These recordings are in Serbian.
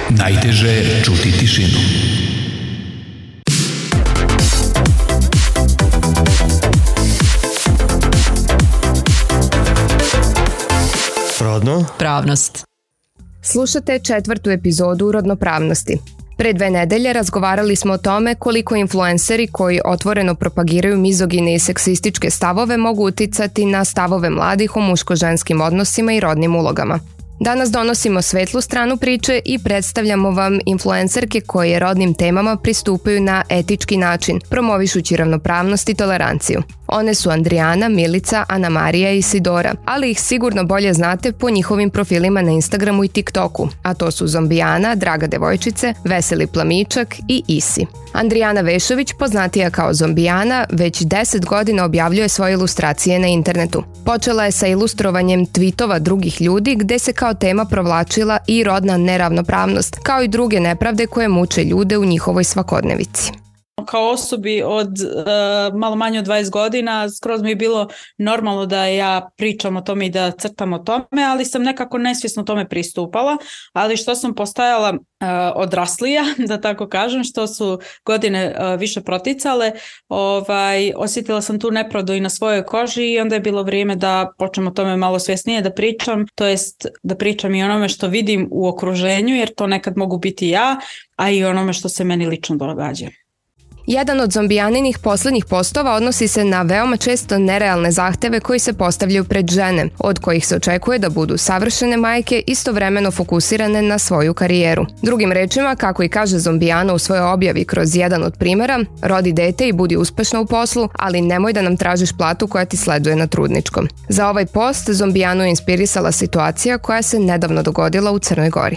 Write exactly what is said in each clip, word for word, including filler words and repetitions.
Najteže je čuti tišinu. Rodno? Pravnost. Slušate četvrtu epizodu Rodnopravnosti. Pre dve nedelje razgovarali smo o tome koliko influenceri koji otvoreno propagiraju mizogine i seksističke stavove mogu uticati na stavove mladih o muško-ženskim odnosima i rodnim ulogama. Danas donosimo svetlu stranu priče i predstavljamo vam influencerke koje rodnim temama pristupaju na etički način, promovišući ravnopravnost i toleranciju. One su Andrijana, Milica, Ana Marija i Sidora, ali ih sigurno bolje znate po njihovim profilima na Instagramu i TikToku, a to su Zombijana, Draga devojčice, Veseli plamičak i Isi. Andrijana Vešović, poznatija kao Zombijana, već deset godina objavljuje svoje ilustracije na internetu. Počela je sa ilustrovanjem tweetova drugih ljudi gde se kao tema provlačila i rodna neravnopravnost, kao i druge nepravde koje muče ljude u njihovoj svakodnevici. Kao osobi od uh, malo manje od dvadeset godina, skroz mi je bilo normalno da ja pričam o tome i da crtam o tome, ali sam nekako nesvjesno tome pristupala, ali što sam postajala uh, odraslija, da tako kažem, što su godine uh, više proticale, ovaj, osjetila sam tu nepravdu i na svojoj koži i onda je bilo vrijeme da počnem o tome malo svjesnije da pričam, to jest da pričam i onome što vidim u okruženju, jer to nekad mogu biti ja, a i onome što se meni lično događa. Jedan od Zombijaninih poslednjih postova odnosi se na veoma često nerealne zahteve koji se postavljaju pred žene, od kojih se očekuje da budu savršene majke istovremeno fokusirane na svoju karijeru. Drugim rečima, kako i kaže Zombijana u svojoj objavi kroz jedan od primera, rodi dete i budi uspešna u poslu, ali nemoj da nam tražiš platu koja ti sleduje na trudničkom. Za ovaj post Zombijanu je inspirisala situacija koja se nedavno dogodila u Crnoj Gori.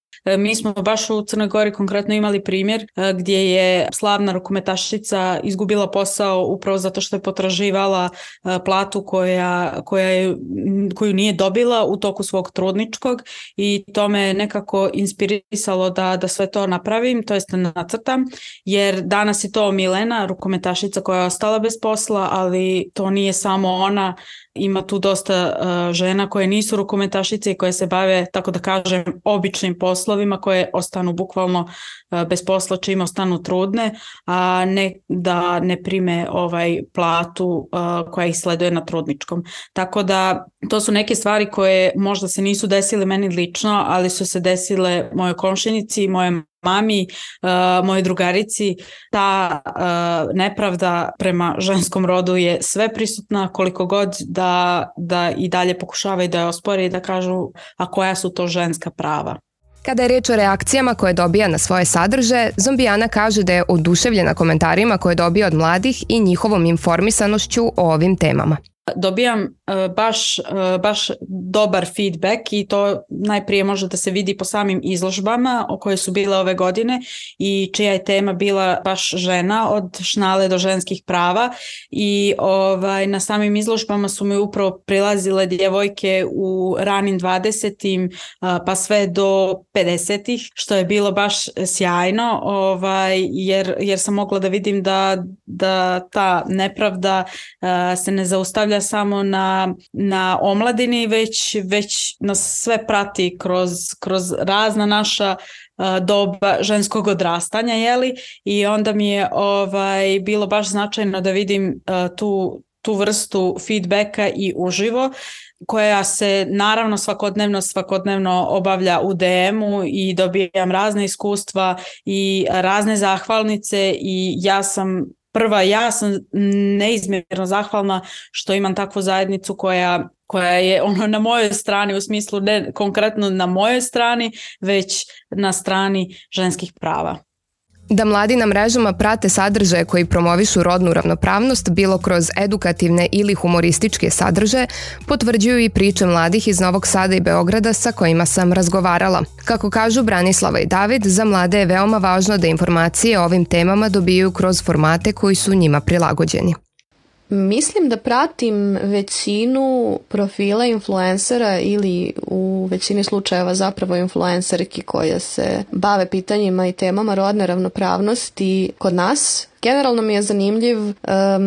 Mi smo baš u Crnoj Gori konkretno imali primjer gdje je slavna rukometašica izgubila posao upravo zato što je potraživala platu koja, koja je, koju nije dobila u toku svog trudničkog i to me nekako inspirisalo da, da sve to napravim, to jest nacrtam, jer danas je to Milena, rukometašica koja je ostala bez posla, ali to nije samo ona. Ima tu dosta uh, žena koje nisu rukometašice i koje se bave, tako da kažem, običnim poslovima koje ostanu bukvalno uh, bez posla čim ostanu trudne, a ne da ne prime ovaj platu uh, koja ih sleduje na trudničkom. Tako da to su neke stvari koje možda se nisu desile meni lično, ali su se desile mojoj komšinici, moje mami, uh, moje drugarici. Ta uh, nepravda prema ženskom rodu je sve prisutna, koliko god da, da i dalje pokušavaju da je ospore i da kažu a koja su to ženska prava. Kada je reč o reakcijama koje dobija na svoje sadržaje, Zombijana kaže da je oduševljena komentarima koje dobija od mladih i njihovom informisanošću o ovim temama. Dobijam uh, baš, uh, baš dobar feedback i to najprije može da se vidi po samim izložbama o koje su bile ove godine i čija je tema bila baš žena od šnale do ženskih prava i ovaj, na samim izložbama su mi upravo prilazile djevojke u ranim dvadesetim uh, pa sve do pedesetih, što je bilo baš sjajno, ovaj, jer, jer sam mogla da vidim da, da ta nepravda uh, se ne zaustavlja samo na, na omladini, već, već nas sve prati kroz, kroz razna naša uh, doba ženskog odrastanja, jeli? I onda mi je ovaj, bilo baš značajno da vidim uh, tu, tu vrstu feedbacka i uživo, koja se naravno svakodnevno svakodnevno obavlja u de emu i dobijam razne iskustva i razne zahvalnice i ja sam Prva, ja sam neizmjerno zahvalna što imam takvu zajednicu koja, koja je ono na mojoj strani, u smislu ne konkretno na mojoj strani, već na strani ženskih prava. Da mladi na mrežama prate sadržaje koji promovišu rodnu ravnopravnost, bilo kroz edukativne ili humorističke sadržaje, potvrđuju i priče mladih iz Novog Sada i Beograda sa kojima sam razgovarala. Kako kažu Branislava i David, za mlade je veoma važno da informacije o ovim temama dobiju kroz formate koji su njima prilagođeni. Mislim da pratim većinu profila influencera ili u većini slučajeva zapravo influencerki koje se bave pitanjima i temama rodne ravnopravnosti kod nas Generalno mi je zanimljiv um,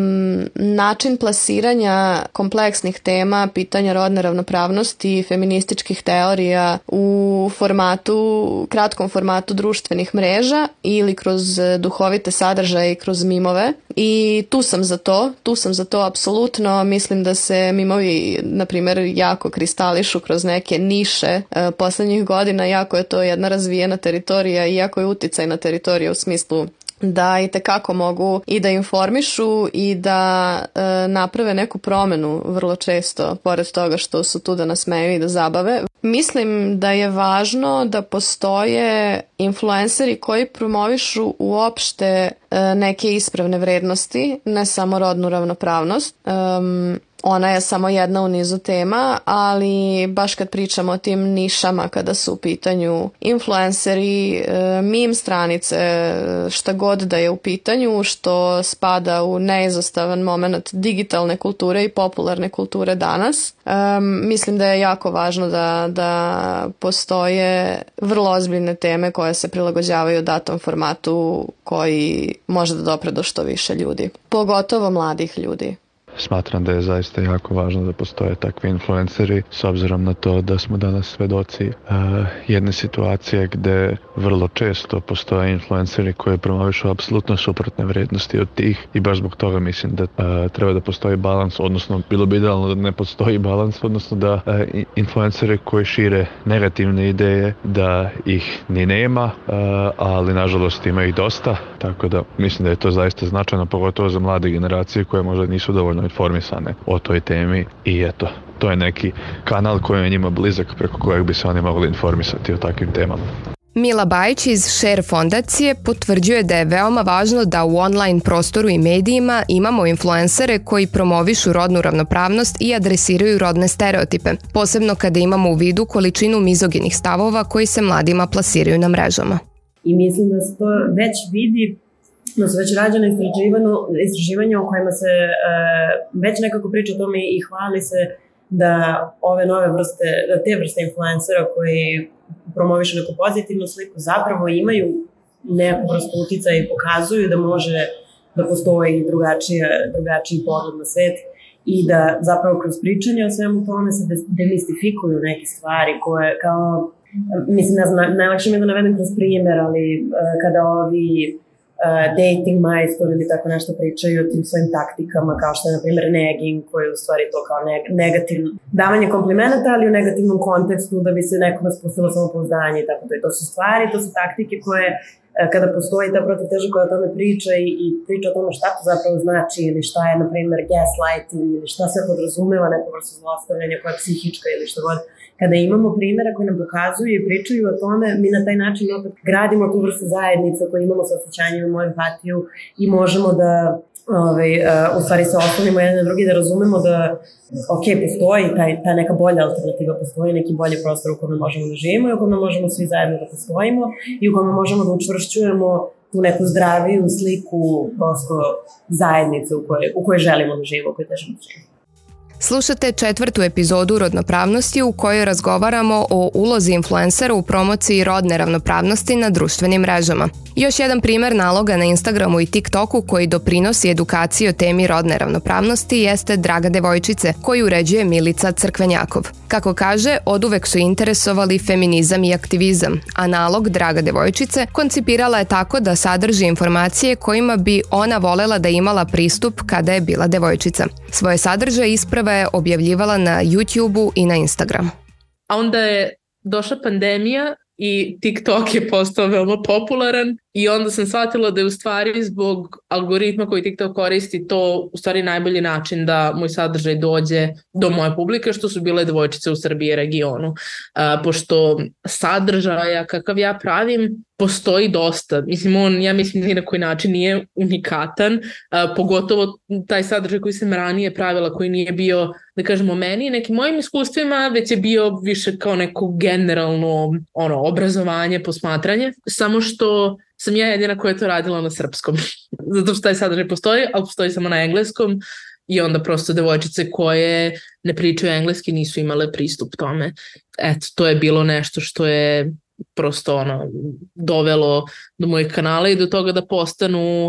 način plasiranja kompleksnih tema, pitanja rodne ravnopravnosti, feminističkih teorija u formatu, kratkom formatu društvenih mreža ili kroz duhovite sadržaje i kroz mimove. I tu sam za to, tu sam za to apsolutno. Mislim da se mimovi, na primjer, jako kristališu kroz neke niše uh, poslednjih godina, jako je to jedna razvijena teritorija i jako je uticajna teritorija u smislu da i tekako mogu i da informišu i da e, naprave neku promenu vrlo često, pored toga što su tu da nas smeju i da zabave. Mislim da je važno da postoje influenceri koji promovišu uopšte e, neke ispravne vrednosti, ne samo rodnu ravnopravnost. Um, Ona je samo jedna u nizu tema, ali baš kad pričamo o tim nišama, kada su u pitanju influenceri, meme stranice, šta god da je u pitanju, što spada u neizostavan moment digitalne kulture i popularne kulture danas. Um, mislim da je jako važno da, da postoje vrlo ozbiljne teme koje se prilagođavaju datom formatu koji može da dopre do što više ljudi, pogotovo mladih ljudi. Smatram da je zaista jako važno da postoje takvi influenceri, s obzirom na to da smo danas svedoci uh, jedne situacije gde vrlo često postoje influenceri koji promovišu apsolutno suprotne vrednosti od tih i baš zbog toga mislim da uh, treba da postoji balans, odnosno bilo bi idealno da ne postoji balans, odnosno da uh, influenceri koji šire negativne ideje da ih ni nema, uh, ali nažalost ima ih dosta, tako da mislim da je to zaista značajno, pogotovo za mlade generacije koje možda nisu dovoljno informisane o toj temi i eto, to je neki kanal koji je njima blizak preko kojeg bi se oni mogli informisati o takvim temama. Mila Bajić iz Share fondacije potvrđuje da je veoma važno da u online prostoru i medijima imamo influencere koji promovišu rodnu ravnopravnost i adresiraju rodne stereotipe, posebno kada imamo u vidu količinu mizoginih stavova koji se mladima plasiraju na mrežama. I mislim da se to već vidi, da su već rađene istraživanja u kojima se e, već nekako priča o tome i hvali se da ove nove vrste, da te vrste influencera koji promovišu neku pozitivnu sliku zapravo imaju neku vrstu uticaja i pokazuju da može da postoji drugačija, drugačiji pogled na svet i da zapravo kroz pričanje o svemu tome se demistifikuju neke stvari koje kao, mislim, ne znam, najlakše mi je da navedem kroz primjer, ali e, kada ovi Uh, dating majstor ili tako nešto pričaju o tim svojim taktikama, kao što je, na primjer, negging, koji je u stvari to kao neg- negativno davanje komplimenata, ali u negativnom kontekstu da bi se nekome spustilo samopouzdanje i tako to. I to su stvari, to su taktike koje, uh, kada postoji ta protivteža koja o tome priča i, i priča o tome šta to zapravo znači ili šta je, na primjer, gaslighting ili šta se podrazumeva neko vrstu zlostavljanja koja je psihička ili što god. Kada imamo primjera koji nam pokazuju i pričaju o tome, mi na taj način opet gradimo tu vrstu zajednice koju imamo sa osjećanjem, imamo empatiju i možemo da ovaj, u stvari se oslonimo jedan na drugi, da razumemo da ok, postoji taj, ta neka bolja alternativa, postoji neki bolji prostor u kome možemo da živimo i u kome možemo svi zajedno da postojimo i u kome možemo da učvršćujemo tu neku zdraviju sliku prosto zajednice u kojoj, u kojoj želimo da živimo, u kojoj težimo da živimo. Slušate četvrtu epizodu Rodnopravnosti u kojoj razgovaramo o ulozi influencera u promociji rodne ravnopravnosti na društvenim mrežama. Još jedan primer naloga na Instagramu i TikToku koji doprinosi edukaciji o temi rodne ravnopravnosti jeste Draga devojčice, koju uređuje Milica Crkvenjakov. Kako kaže, oduvek su interesovali feminizam i aktivizam, a nalog Draga devojčice koncipirala je tako da sadrži informacije kojima bi ona volela da imala pristup kada je bila devojčica. Svoje sadržaje isprave je objavljivala na YouTubeu i na Instagramu. A onda je došla pandemija i TikTok je postao veoma popularan i onda sam shvatila da je u stvari zbog algoritma koji TikTok koristi to u stvari najbolji način da moj sadržaj dođe do moje publike, što su bile devojčice u Srbiji i regionu. A, pošto sadržaja kakav ja pravim postoji dosta. Mislim, on, ja mislim, ni na koji način nije unikatan, a, pogotovo taj sadržaj koji sam ranije pravila, koji nije bio, da kažemo, meni, nekim mojim iskustvima, već je bio više kao neko generalno ono, obrazovanje, posmatranje. Samo što sam ja jedina koja je to radila na srpskom. Zato što taj sadržaj postoji, ali postoji samo na engleskom i onda prosto devojčice koje ne pričaju engleski nisu imale pristup tome. Eto, to je bilo nešto što je prosto ono dovelo do mojih kanala i do toga da postanu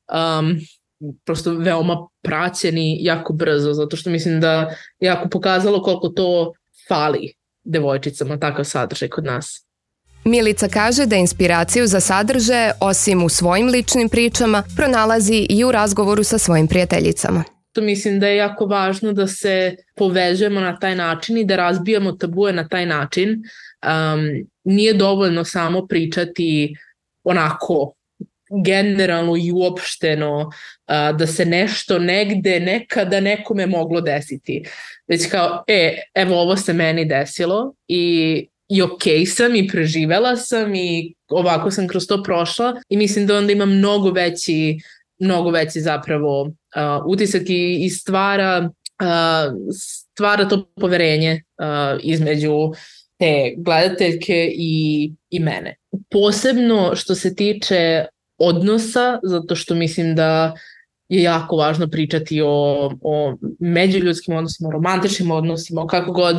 um, prosto veoma praćeni jako brzo, zato što mislim da je jako pokazalo koliko to fali devojčicama, takav sadržaj kod nas. Milica kaže da inspiraciju za sadržaje, osim u svojim ličnim pričama, pronalazi i u razgovoru sa svojim prijateljicama. To mislim da je jako važno da se povežemo na taj način i da razbijamo tabue na taj način. Um, nije dovoljno samo pričati onako generalno i uopšteno uh, da se nešto negde nekada nekome moglo desiti. Već kao, e, evo ovo se meni desilo i i okej sam i preživela sam i ovako sam kroz to prošla i mislim da onda ima mnogo veći, mnogo veći zapravo uh, utisak i, i stvara, uh, stvara to poverenje uh, između te gledateljke i, i mene. Posebno što se tiče odnosa, zato što mislim da je jako važno pričati o, o međuljudskim odnosima, o romantičnim odnosima, o kako god.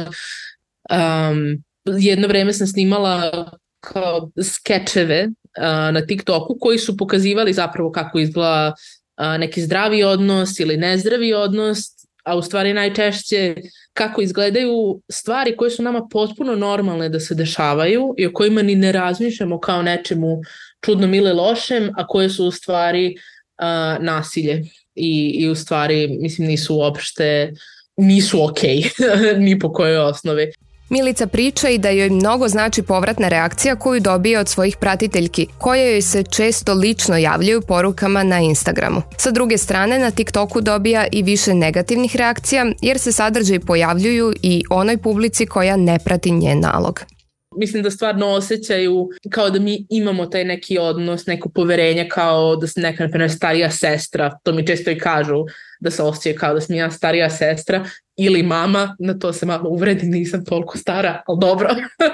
Um, jedno vreme sam snimala kao skečeve uh, na TikToku koji su pokazivali zapravo kako izgleda uh, neki zdravi odnos ili nezdravi odnos, a u stvari najčešće kako izgledaju stvari koje su nama potpuno normalne da se dešavaju i o kojima ni ne razmišljamo kao nečemu čudnom ili lošem, a koje su u stvari uh, nasilje i, i u stvari mislim nisu uopšte, nisu okej, ni po kojoj osnovi. Milica priča i da joj mnogo znači povratna reakcija koju dobije od svojih pratiteljki, koje joj se često lično javljaju porukama na Instagramu. Sa druge strane, na TikToku dobija i više negativnih reakcija, jer se sadržaji pojavljuju i onoj publici koja ne prati njen nalog. Mislim da stvarno osjećaju kao da mi imamo taj neki odnos, neko poverenje, kao da sam neka, na primjer, starija sestra. To mi često i kažu, da se osjećaju kao da sam ja starija sestra ili mama. Na to se malo uvredim, nisam toliko stara, ali dobro.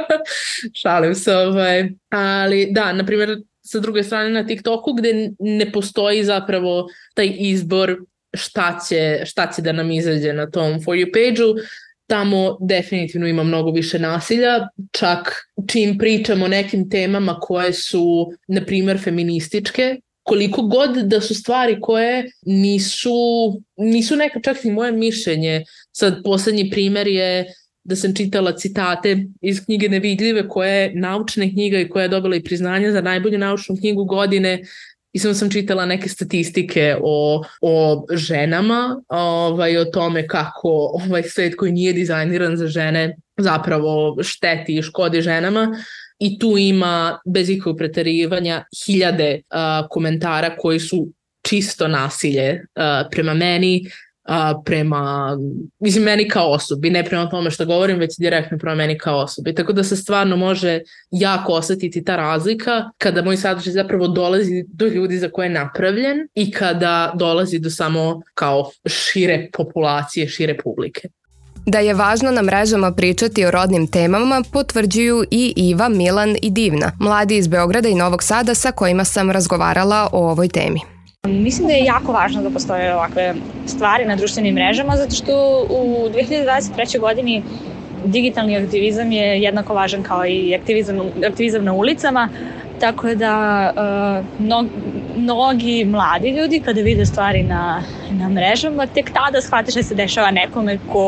Šalim se. Ovaj. Ali da, na primjer, sa druge strane na TikToku gde ne postoji zapravo taj izbor šta će, šta će da nam izađe na tom For You page-u, tamo definitivno ima mnogo više nasilja, čak čim pričamo o nekim temama koje su, na primjer, feminističke, koliko god da su stvari koje nisu, nisu neka čak ni moje mišljenje. Sad, poslednji primjer je da sam čitala citate iz knjige Nevidljive, koja je naučna knjiga i koja je dobila i priznanje za najbolju naučnu knjigu godine. I samo sam čitala neke statistike o, o ženama, ovaj, o tome kako ovaj svet koji nije dizajniran za žene zapravo šteti i škodi ženama. I tu ima, bez ikakvog preterivanja, hiljade uh, komentara koji su čisto nasilje uh, prema meni, uh, prema, mislim, meni kao osobi, ne prema tome što govorim, već direktno prema meni kao osobi. Tako da se stvarno može jako osetiti ta razlika kada moj sadržaj zapravo dolazi do ljudi za koje je napravljen i kada dolazi do samo kao šire populacije, šire publike. Da je važno na mrežama pričati o rodnim temama potvrđuju i Iva, Milan i Divna, mladi iz Beograda i Novog Sada sa kojima sam razgovarala o ovoj temi. Mislim da je jako važno da postoje ovakve stvari na društvenim mrežama, zato što u dve hiljade dvadeset trećoj godini digitalni aktivizam je jednako važan kao i aktivizam, aktivizam na ulicama, tako da uh, mnog, mnogi mladi ljudi kada vide stvari na, na mrežama, tek tada shvate šta se dešava nekome ko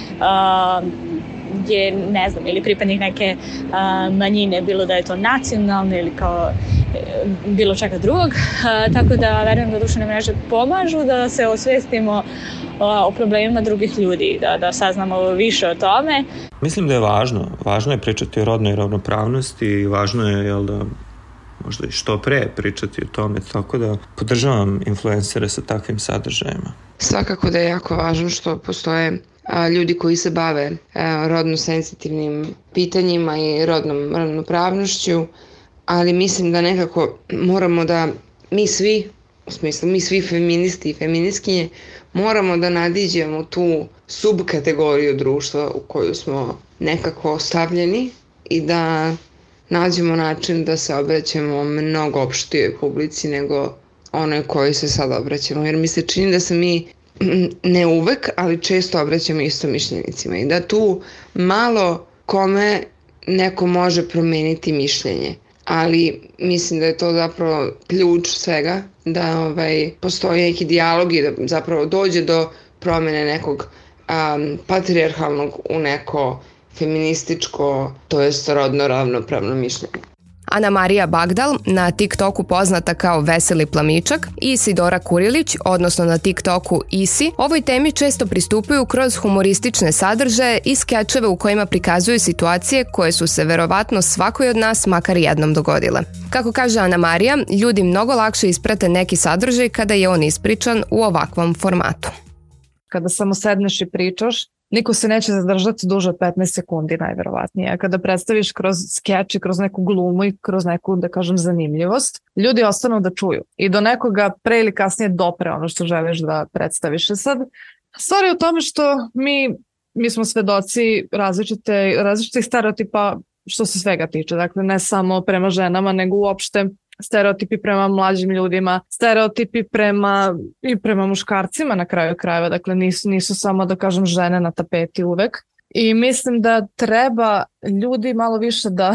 uh, je, ne znam, ili pripadnik neke uh, manjine, bilo da je to nacionalno ili kao uh, bilo čega drugog. Uh, tako da verujem da društvene mreže pomažu da se osvestimo uh, o problemima drugih ljudi, da, da saznamo više o tome. Mislim da je važno. Važno je pričati o rodnoj ravnopravnosti i važno je, jel da, možda i što pre pričati o tome, tako da podržavam influencere sa takvim sadržajima. Svakako da je jako važno što postoje a, ljudi koji se bave a, rodno senzitivnim pitanjima i rodnom ravnopravnošću, ali mislim da nekako moramo da mi svi, u smislu mi svi feministi i feministkinje, moramo da nadiđemo tu subkategoriju društva u koju smo nekako ostavljeni i da nađemo način da se obraćamo mnogo opštijoj publici nego onoj kojoj se sad obraćamo. Jer mi se čini da se mi ne uvek, ali često obraćamo istomišljenicima i da tu malo kome neko može promeniti mišljenje. ali mislim da je to zapravo ključ svega, da ovaj, postoji neki dijalog i da zapravo dođe do promjene nekog um, patrijarhalnog u neko feminističko, to jest rodno ravnopravno mišljenje. Anamarija Bagdal, na TikToku poznata kao Veseli plamičak, i Isidora Kurilić, odnosno na TikToku Isi, ovoj temi često pristupuju kroz humoristične sadržaje i skečeve u kojima prikazuju situacije koje su se verovatno svakoj od nas makar jednom dogodile. Kako kaže Anamarija, ljudi mnogo lakše isprate neki sadržaj kada je on ispričan u ovakvom formatu. Kada samo sedneš i pričaš, niko se neće zadržati duže od petnaest sekundi najverovatnije. Kada predstaviš kroz skeč i kroz neku glumu i kroz neku, da kažem, zanimljivost, ljudi ostanu da čuju i do nekoga pre ili kasnije dopre ono što želiš da predstaviš. Sad, stvar je u tome što mi, mi smo svedoci različite, različitih stereotipa što se svega tiče. Dakle, ne samo prema ženama, nego uopšte stereotipi prema mlađim ljudima, stereotipi prema i prema muškarcima na kraju krajeva, dakle nisu, nisu samo, da kažem, žene na tapeti uvek. I mislim da treba ljudi malo više da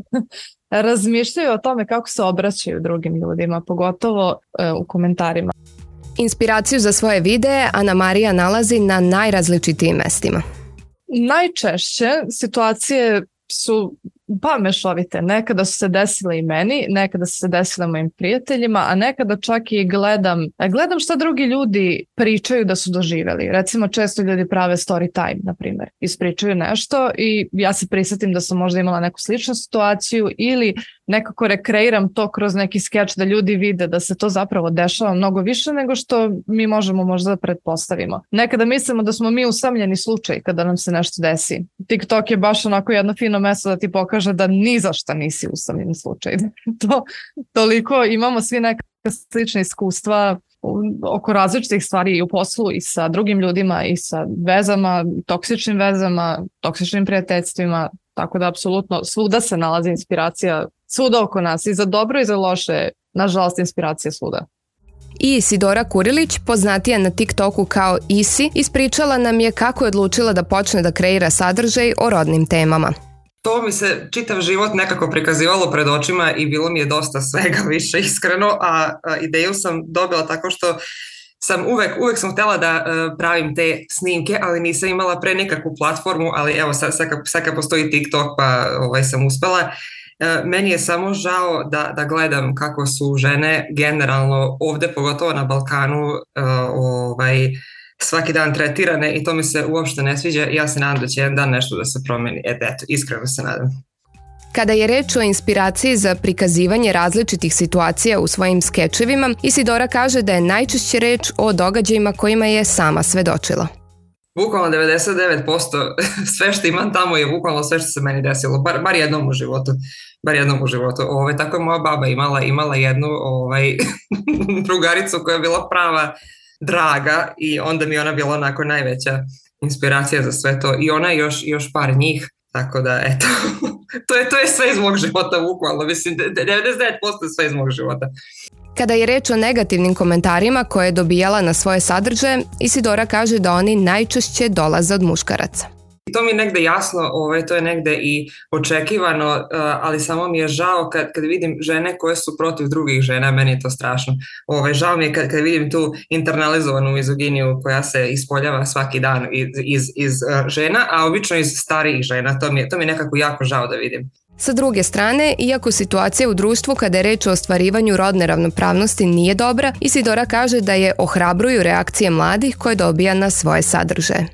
razmišljaju o tome kako se obraćaju drugim ljudima, pogotovo e, u komentarima. Inspiraciju za svoje videe Anamarija nalazi na najrazličitijim mestima. Najčešće situacije su pa mešovite. Nekada su se desile i meni, nekada su se desile mojim prijateljima, a nekada čak i gledam, gledam šta drugi ljudi pričaju da su doživjeli. Recimo, često ljudi prave story time, na primjer, ispričaju nešto i ja se prisjetim da sam možda imala neku sličnu situaciju ili nekako rekreiram to kroz neki skeč da ljudi vide da se to zapravo dešava mnogo više nego što mi možemo možda da pretpostavimo. Nekada mislimo da smo mi usamljeni slučaj kada nam se nešto desi. TikTok je baš onako jedno fino mesto da ti pokaže da ni za šta nisi usamljeni slučaj. To, toliko imamo svi neka slična iskustva oko različitih stvari i u poslu i sa drugim ljudima i sa vezama, toksičnim vezama, toksičnim prijateljstvima, tako da apsolutno svuda se nalazi inspiracija, svuda oko nas, i za dobro i za loše, nažalost, inspiracija svuda. I Isidora Kurilić, poznatija na TikToku kao Isi, ispričala nam je kako je odlučila da počne da kreira sadržaj o rodnim temama. To mi se čitav život nekako prikazivalo pred očima i bilo mi je dosta svega više, iskreno, a, a ideju sam dobila tako što sam uvek, uvek sam htjela da uh, pravim te snimke, ali nisam imala pre nekakvu platformu, ali evo sad, sad, sad kad postoji TikTok pa ovaj, sam uspela. Uh, meni je samo žao da, da gledam kako su žene generalno ovde, pogotovo na Balkanu, uh, ovaj, svaki dan tretirane i to mi se uopšte ne sviđa. Ja se nadam da će jedan dan nešto da se promeni. Eto, iskreno se nadam. Kada je reč o inspiraciji za prikazivanje različitih situacija u svojim skečevima, Isidora kaže da je najčešće reč o događajima kojima je sama svedočila. Bukvalno devedeset devet posto sve što imam tamo je bukvalno sve što se meni desilo, bar, bar jednom u životu. Bar jednom u životu. Ove, tako je moja baba imala, imala jednu ovaj, drugaricu koja je bila prava draga i onda mi ona bila onako najveća inspiracija za sve to. I ona još, još par njih, tako da eto, to je, to je sve iz mog života bukvalno, mislim, devedeset devet posto je sve iz mog života. Kada je reč o negativnim komentarima koje je dobijala na svoje sadržaje, Isidora kaže da oni najčešće dolaze od muškaraca. To mi je negde jasno, ovaj, to je negde i očekivano, ali samo mi je žao kad, kad vidim žene koje su protiv drugih žena, meni je to strašno. Ovaj, žao mi je kad, kad vidim tu internalizovanu mizoginiju koja se ispoljava svaki dan iz, iz, iz žena, a obično iz starijih žena, to mi je, to mi je nekako jako žao da vidim. Sa druge strane, iako situacija u društvu kada je reč o ostvarivanju rodne ravnopravnosti nije dobra, Isidora kaže da je ohrabruju reakcije mladih koje dobija na svoje sadržaje.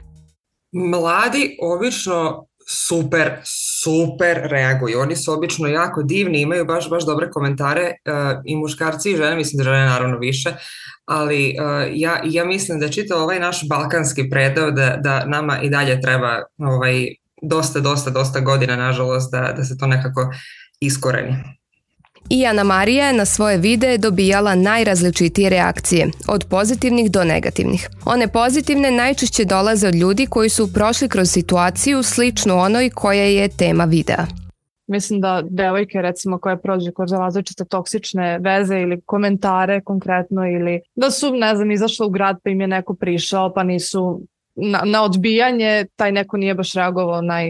Mladi obično super, super reaguju. Oni su obično jako divni, imaju baš, baš dobre komentare uh, i muškarci i žene, mislim da žene naravno više, ali uh, ja, ja mislim da čitav ovaj naš balkanski predeo da, da nama i dalje treba ovaj, dosta, dosta, dosta godina, nažalost, da, da se to nekako iskoreni. I Anamarija je na svoje videe dobijala najrazličitije reakcije, od pozitivnih do negativnih. One pozitivne najčešće dolaze od ljudi koji su prošli kroz situaciju sličnu onoj koja je tema videa. Mislim da devojke, recimo, koje prođe kroz različite toksične veze ili komentare konkretno, ili da su, ne znam, izašle u grad pa im je neko prišao pa nisu na, na odbijanje, taj neko nije baš reagovao naj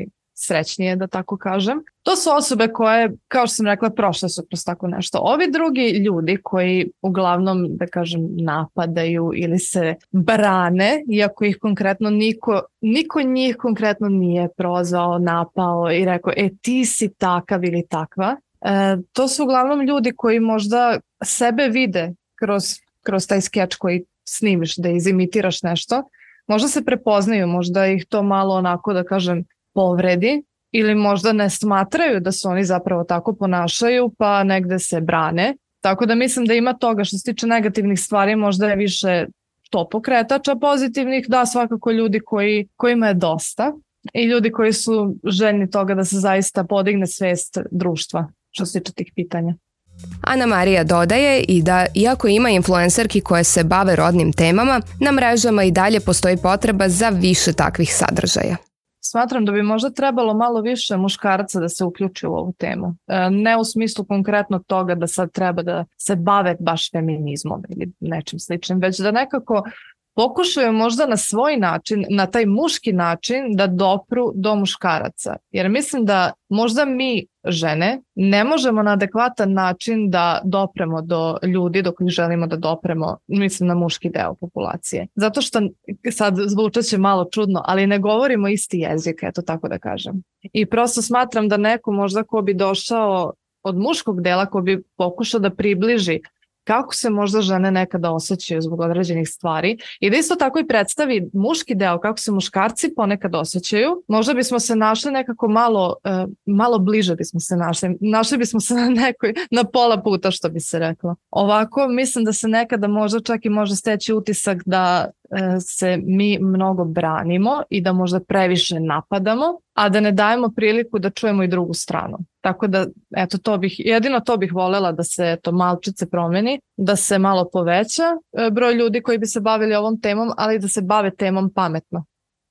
srećnije, da tako kažem. To su osobe koje, kao što sam rekla, prošle su kroz tako nešto. Ovi drugi ljudi koji uglavnom, da kažem, napadaju ili se brane, iako ih konkretno niko, niko njih konkretno nije prozvao, napao i rekao, e ti si takav ili takva. E, to su uglavnom ljudi koji možda sebe vide kroz, kroz taj skeč koji snimiš, da izimitiraš nešto. Možda se prepoznaju, možda ih to malo onako, da kažem, povredi ili možda ne smatraju da se oni zapravo tako ponašaju pa negde se brane. Tako da mislim da ima toga što se tiče negativnih stvari, možda je više to pokretača, pozitivnih da svakako ljudi koji, kojima je dosta i ljudi koji su željni toga da se zaista podigne svest društva što se tiče tih pitanja. Ana Marija dodaje i da, iako ima influencerki koje se bave rodnim temama, na mrežama i dalje postoji potreba za više takvih sadržaja. Smatram da bi možda trebalo malo više muškaraca da se uključi u ovu temu. Ne u smislu konkretno toga da sad treba da se bave baš feminizmom ili nečim sličnim, već da nekako pokušaju možda na svoj način, na taj muški način da dopru do muškaraca. Jer mislim da možda mi žene ne možemo na adekvatan način da dopremo do ljudi do kojih želimo da dopremo, mislim na muški deo populacije. Zato što sad zvučat će malo čudno, ali ne govorimo isti jezik, eto tako da kažem. I prosto smatram da neko možda ko bi došao od muškog dela, ko bi pokušao da približi kako se možda žene nekada osjećaju zbog određenih stvari i da isto tako i predstavi muški deo, kako se muškarci ponekad osjećaju. Možda bismo se našli nekako malo, uh, malo bliže bismo se našli. Našli bismo se na nekoj, na pola puta što bi se reklo. Ovako mislim da se nekada možda čak i može steći utisak da uh, se mi mnogo branimo i da možda previše napadamo, a da ne dajemo priliku da čujemo i drugu stranu. Tako da, eto, to bih, jedino to bih voljela da se to malčice promeni, da se malo poveća broj ljudi koji bi se bavili ovom temom, ali da se bave temom pametno.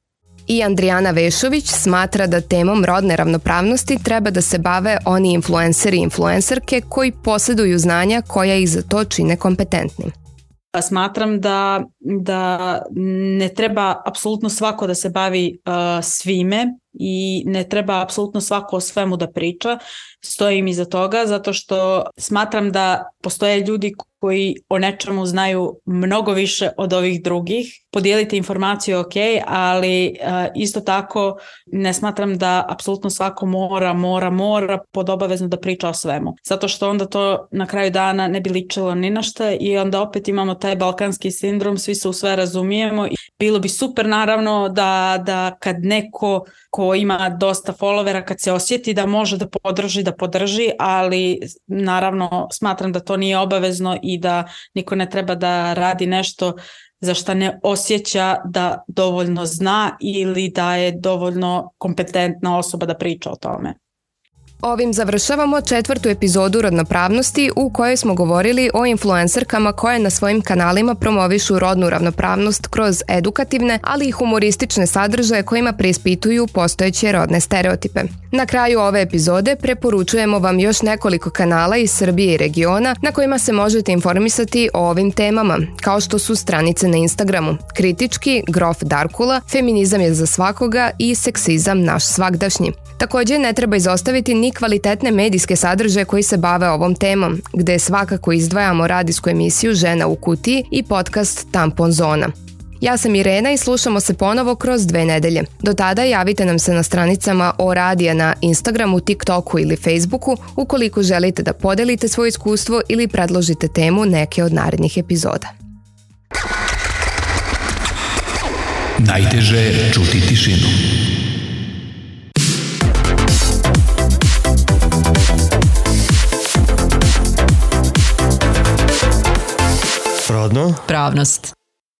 I Andrijana Vešović smatra da temom rodne ravnopravnosti treba da se bave oni influenceri i influencerke koji posjeduju znanja koja ih za to čine kompetentnim. Smatram da, da ne treba apsolutno svako da se bavi uh, svime i ne treba apsolutno svako o svemu da priča. Stojim iza toga zato što smatram da postoje ljudi koji o nečemu znaju mnogo više od ovih drugih. Podijeliti informaciju ok, ali uh, isto tako ne smatram da apsolutno svako mora, mora, mora pod obavezno da priča o svemu. Zato što onda to na kraju dana ne bi ličilo ni na šta i onda opet imamo taj balkanski sindrom, svi se u sve razumijemo. Bilo bi super naravno da, da kad neko ko ima dosta followera, kad se osjeti da može da podrži, da podrži, ali naravno smatram da to nije obavezno i da niko ne treba da radi nešto za šta ne osjeća da dovoljno zna ili da je dovoljno kompetentna osoba da priča o tome. Ovim završavamo četvrtu epizodu Rodnopravnosti u kojoj smo govorili o influencerkama koje na svojim kanalima promovišu rodnu ravnopravnost kroz edukativne, ali i humoristične sadržaje kojima preispituju postojeće rodne stereotipe. Na kraju ove epizode preporučujemo vam još nekoliko kanala iz Srbije i regiona na kojima se možete informisati o ovim temama, kao što su stranice na Instagramu Kritički, Grof Darkula, Feminizam je za svakoga i Seksizam naš svagdašnji. Također ne treba izostaviti ni kvalitetne medijske sadržaje koji se bave ovom temom, gde svakako izdvajamo radijsku emisiju Žena u kutiji i podcast Tampon zona. Ja sam Irena i slušamo se ponovo kroz dve nedelje. Do tada javite nam se na stranicama O Radija na Instagramu, TikToku ili Facebooku ukoliko želite da podelite svoje iskustvo ili predložite temu neke od narednih epizoda. Najteže je čuti tišinu. Rodno? Pravnost.